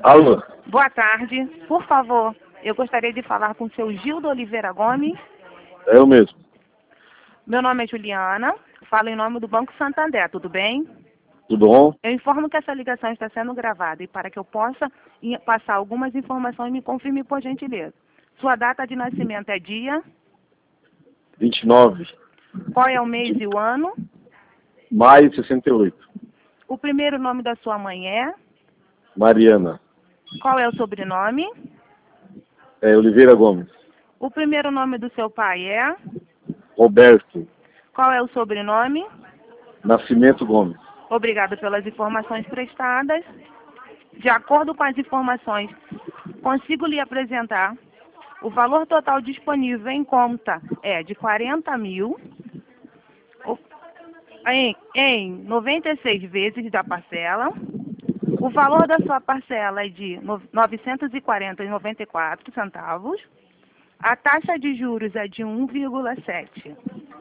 Alô? Boa tarde. Por favor, eu gostaria de falar com o seu Gildo Oliveira Gomes. É eu mesmo. Meu nome é Juliana, falo em nome do Banco Santander, tudo bem? Tudo bom? Eu informo que essa ligação está sendo gravada e para que eu possa passar algumas informações, me confirme por gentileza. Sua data de nascimento é dia? 29 Qual é o mês e o ano? de maio de 68. O primeiro nome da sua mãe é? Mariana. Qual é o sobrenome? Oliveira Gomes. O primeiro nome do seu pai é? Roberto. Qual é o sobrenome? Nascimento Gomes. Obrigado pelas informações prestadas. De acordo com as informações, consigo lhe apresentar o valor total disponível em conta é de 40 mil em 96 vezes da parcela. O valor da sua parcela é de R$ 940,94. A taxa de juros é de 1,7.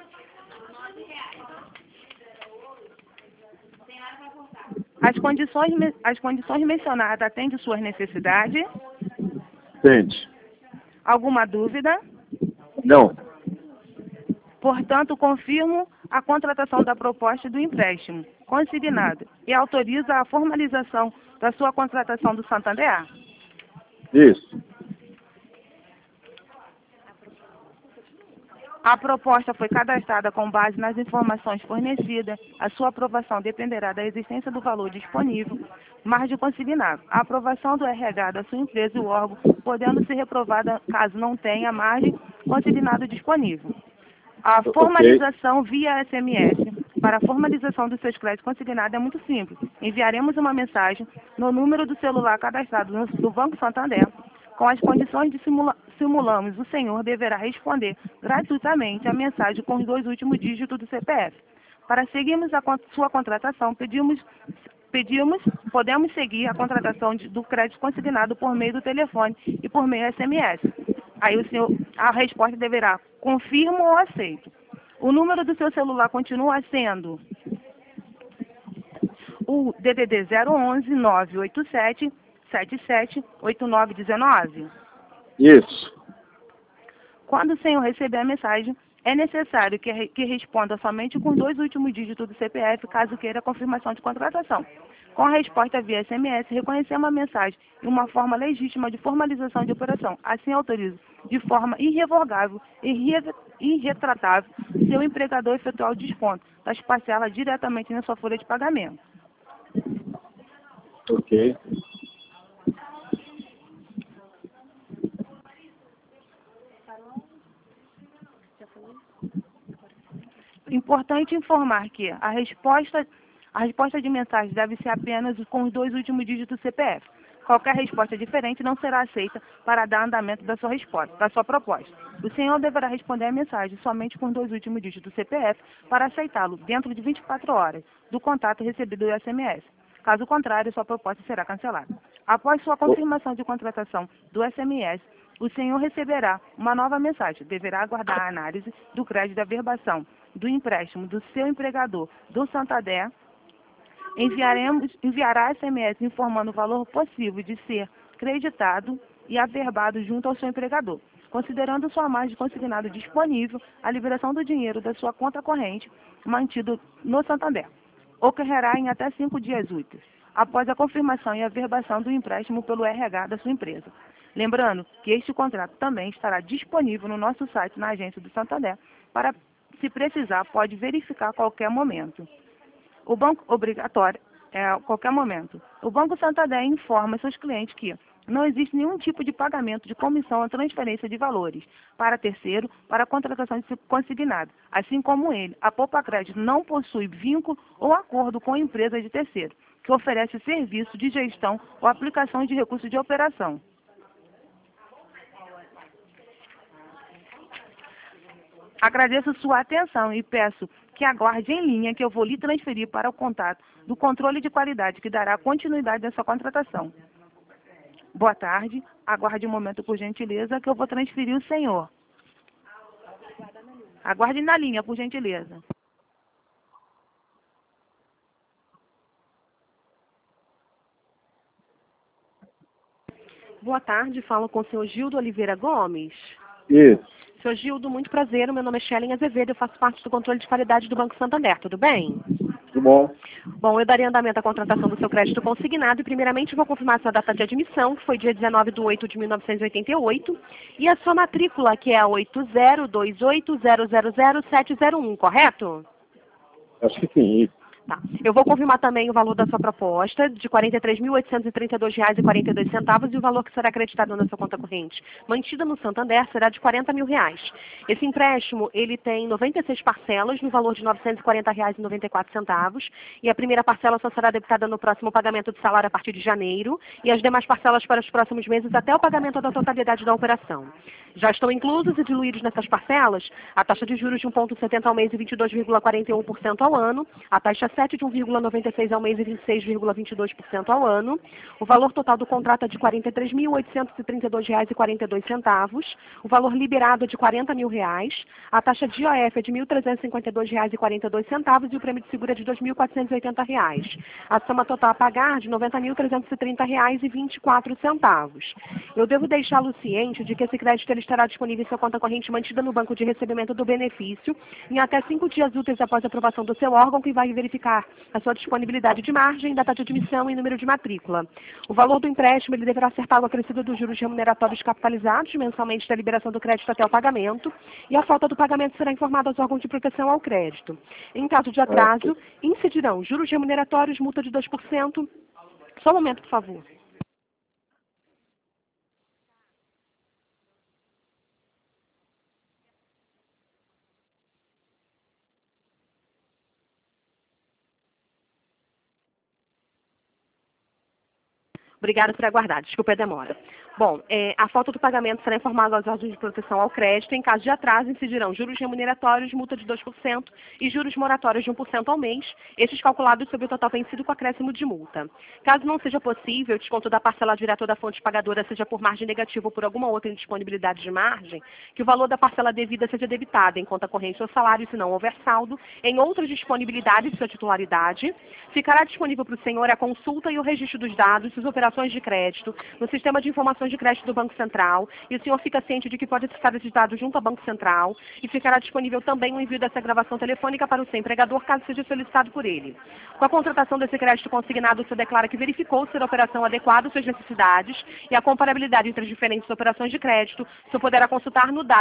As condições mencionadas atendem suas necessidades? Tente. Alguma dúvida? Não. Portanto, confirmo a contratação da proposta do empréstimo consignado e autorizo a formalização da sua contratação do Santander. Isso. A proposta foi cadastrada com base nas informações fornecidas. A sua aprovação dependerá da existência do valor disponível, margem consignado. A aprovação do RH da sua empresa e o órgão, podendo ser reprovada caso não tenha margem consignado disponível. A formalização via SMS. Para a formalização dos seus créditos consignados é muito simples. Enviaremos uma mensagem no número do celular cadastrado no Banco Santander. Com as condições de simulamos, o senhor deverá responder gratuitamente a mensagem com os 2 últimos dígitos do CPF. Para seguirmos a sua contratação, podemos seguir a contratação do crédito consignado por meio do telefone e por meio SMS. Aí a resposta deverá confirmo ou aceito. O número do seu celular continua sendo o DDD 011 987 77 8919. Isso. Quando o senhor receber a mensagem, é necessário que responda somente com os 2 últimos dígitos do CPF, caso queira a confirmação de contratação. Com a resposta via SMS, reconhecemos a mensagem e uma forma legítima de formalização de operação. Assim, autorizo, de forma irrevogável e irretratável, seu empregador efetuar o desconto das parcelas diretamente na sua folha de pagamento. Ok. Importante informar que a resposta de mensagem deve ser apenas com os 2 últimos dígitos do CPF. Qualquer resposta diferente não será aceita para dar andamento da sua resposta, da sua proposta. O senhor deverá responder a mensagem somente com os 2 últimos dígitos do CPF para aceitá-lo dentro de 24 horas do contato recebido do SMS. Caso contrário, sua proposta será cancelada. Após sua confirmação de contratação do SMS, o senhor receberá uma nova mensagem. Deverá aguardar a análise do crédito da averbação do empréstimo do seu empregador do Santander. Enviará SMS informando o valor possível de ser creditado e averbado junto ao seu empregador. Considerando sua margem consignada disponível, a liberação do dinheiro da sua conta corrente mantido no Santander ocorrerá em até 5 dias úteis, após a confirmação e averbação do empréstimo pelo RH da sua empresa. Lembrando que este contrato também estará disponível no nosso site na agência do Santander para, se precisar, pode verificar a qualquer momento. O banco obrigatório a qualquer momento. O Banco Santander informa seus clientes que não existe nenhum tipo de pagamento de comissão ou transferência de valores para terceiro para a contratação de consignado. Assim como ele, a Poupa Crédito não possui vínculo ou acordo com empresa de terceiro, que oferece serviço de gestão ou aplicação de recursos de operação. Agradeço sua atenção e peço que aguarde em linha que eu vou lhe transferir para o contato do controle de qualidade que dará continuidade à sua contratação. Boa tarde, aguarde um momento por gentileza que eu vou transferir o senhor. Aguarde na linha, por gentileza. Boa tarde, falo com o senhor Gildo Oliveira Gomes. Isso. Senhor Gildo, muito prazer, o meu nome é Shellen Azevedo, eu faço parte do controle de qualidade do Banco Santander, tudo bem? Tudo bom? Bom, eu darei andamento à contratação do seu crédito consignado e primeiramente vou confirmar sua data de admissão, que foi dia 19/8/1988, e a sua matrícula, que é a 8028000701, correto? Acho que sim, isso. Tá. Eu vou confirmar também o valor da sua proposta, de R$ 43.832,42, e o valor que será acreditado na sua conta corrente, mantida no Santander, será de R$ 40 mil. Esse empréstimo, ele tem 96 parcelas, no valor de R$ 940,94, e a primeira parcela só será debitada no próximo pagamento de salário a partir de janeiro, e as demais parcelas para os próximos meses até o pagamento da totalidade da operação. Já estão inclusos e diluídos nessas parcelas a taxa de juros de 1,70 ao mês e 22,41% ao ano, a taxa 7 de 1,96 ao mês e 26,22% ao ano. O valor total do contrato é de R$ 43.832,42. O valor liberado é de R$ 40 mil. A taxa de IOF é de R$ 1.352,42 e o prêmio de seguro é de R$ 2.480. A soma total a pagar de R$ 90.330,24. Eu devo deixá-lo ciente de que esse crédito ele estará disponível em sua conta corrente mantida no banco de recebimento do benefício em até 5 dias úteis após a aprovação do seu órgão, que vai verificar a sua disponibilidade de margem, data de admissão e número de matrícula. O valor do empréstimo ele deverá ser pago acrescido dos juros remuneratórios capitalizados mensalmente da liberação do crédito até o pagamento, e a falta do pagamento será informada aos órgãos de proteção ao crédito. Em caso de atraso, incidirão juros remuneratórios, multa de 2%. Só um momento, por favor. Obrigada por aguardar. Desculpe a demora. Bom, a falta do pagamento será informada aos órgãos de proteção ao crédito. Em caso de atraso, incidirão juros remuneratórios, multa de 2% e juros moratórios de 1% ao mês, estes calculados sobre o total vencido com acréscimo de multa. Caso não seja possível, o desconto da parcela direta da fonte pagadora seja por margem negativa ou por alguma outra indisponibilidade de margem, que o valor da parcela devida seja debitado em conta corrente ou salário, se não houver saldo, em outras disponibilidades de sua titularidade. Ficará disponível para o senhor a consulta e o registro dos dados, suas operações de crédito, no sistema de informações de crédito do Banco Central, e o senhor fica ciente de que pode ser digitado junto ao Banco Central, e ficará disponível também o envio dessa gravação telefônica para o seu empregador, caso seja solicitado por ele. Com a contratação desse crédito consignado, o senhor declara que verificou ser a operação adequada às suas necessidades e a comparabilidade entre as diferentes operações de crédito, o senhor poderá consultar no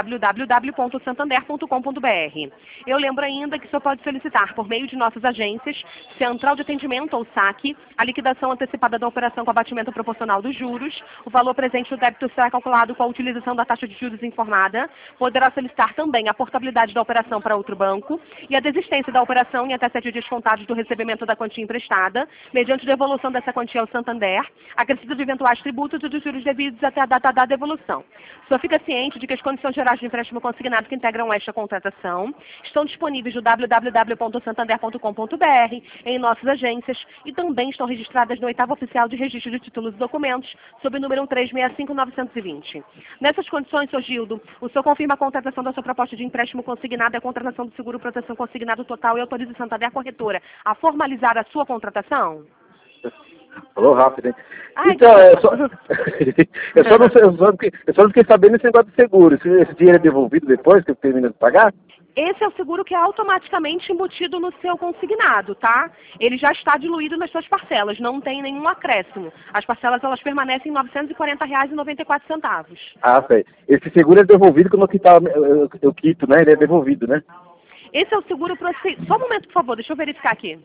www.santander.com.br. Eu lembro ainda que o senhor pode solicitar, por meio de nossas agências, Central de Atendimento ou SAC, a liquidação antecipada da operação com abatimento proporcional dos juros. O valor presente do débito será calculado com a utilização da taxa de juros informada. Poderá solicitar também a portabilidade da operação para outro banco e a desistência da operação em até 7 dias contados do recebimento da quantia emprestada, mediante devolução dessa quantia ao Santander, acrescido de eventuais tributos e dos juros devidos até a data da devolução. O senhor fica ciente de que as condições gerais de empréstimo consignado que integram esta contratação estão disponíveis no www.santander.com.br, em nossas agências, e também estão registradas no 8º Oficial de Registro de Títulos e Documentos, sob o número 1365920. Nessas condições, senhor Gildo, o senhor confirma a contratação da sua proposta de empréstimo consignado e a contratação do seguro proteção consignado total e autoriza a Santander Corretora a formalizar a sua contratação? Falou rápido, hein? Ai, Então, desculpa. eu só não fiquei sabendo esse negócio de seguro. Esse dinheiro é devolvido depois que eu termino de pagar? Esse é o seguro que é automaticamente embutido no seu consignado, tá? Ele já está diluído nas suas parcelas, não tem nenhum acréscimo. As parcelas, elas permanecem em R$ 940,94. Ah, sei. Esse seguro é devolvido quando eu quito, né? Ele é devolvido, né? Esse é o seguro procedimento. Só um momento, por favor, deixa eu verificar aqui.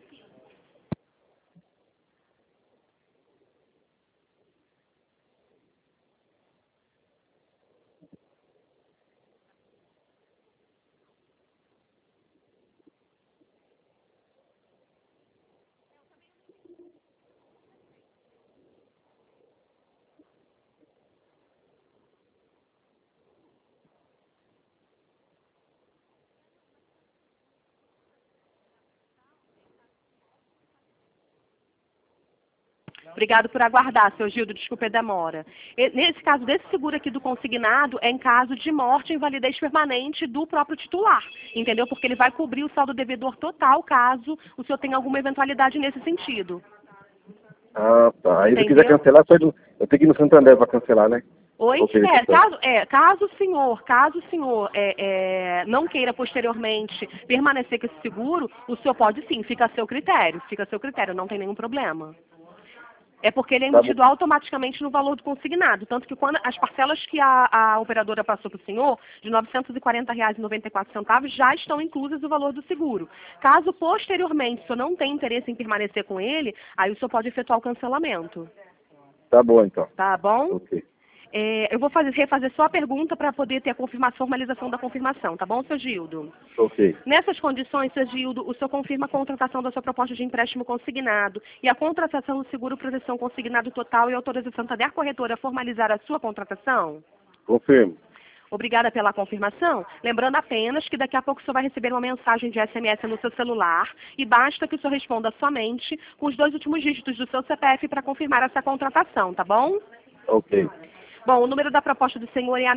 Obrigado por aguardar, seu Gildo, desculpe a demora. Nesse caso, desse seguro aqui do consignado, é em caso de morte e invalidez permanente do próprio titular, entendeu? Porque ele vai cobrir o saldo devedor total, caso o senhor tenha alguma eventualidade nesse sentido. Ah, tá. Aí se eu Entendeu? quiser cancelar, eu tenho que ir no Santander para cancelar, né? Oi? Ok, Caso o senhor não queira posteriormente permanecer com esse seguro, o senhor pode sim, fica a seu critério, não tem nenhum problema. É porque ele é Tá embutido bom. automaticamente no valor do consignado. Tanto que quando as parcelas que a operadora passou para o senhor, de R$ 940,94, já estão inclusas no valor do seguro. Caso posteriormente o senhor não tenha interesse em permanecer com ele, aí o senhor pode efetuar o cancelamento. Tá bom, então. Tá bom? Ok. Eu vou refazer só a pergunta para poder ter a formalização da confirmação, tá bom, seu Gildo? Ok. Nessas condições, seu Gildo, o senhor confirma a contratação da sua proposta de empréstimo consignado e a contratação do seguro proteção consignado total e autorização da Santander Corretora a formalizar a sua contratação? Confirmo. Obrigada pela confirmação. Lembrando apenas que daqui a pouco o senhor vai receber uma mensagem de SMS no seu celular e basta que o senhor responda somente com os 2 últimos dígitos do seu CPF para confirmar essa contratação, tá bom? Ok. Bom, o número da proposta do senhor é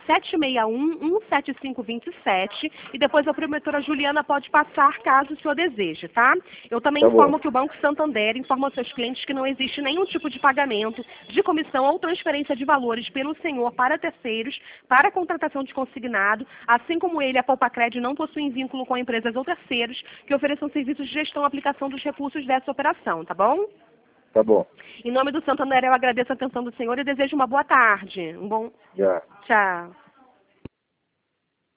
761-17527 e depois a promotora Juliana pode passar caso o senhor deseje, tá? Eu também Tá bom. informo que o Banco Santander informa aos seus clientes que não existe nenhum tipo de pagamento de comissão ou transferência de valores pelo senhor para terceiros para a contratação de consignado, assim como ele, a Poupacred, não possuem vínculo com empresas ou terceiros que ofereçam serviços de gestão e aplicação dos recursos dessa operação, tá bom? Tá bom. Em nome do Santander, eu agradeço a atenção do senhor e desejo uma boa tarde. Já. Tchau.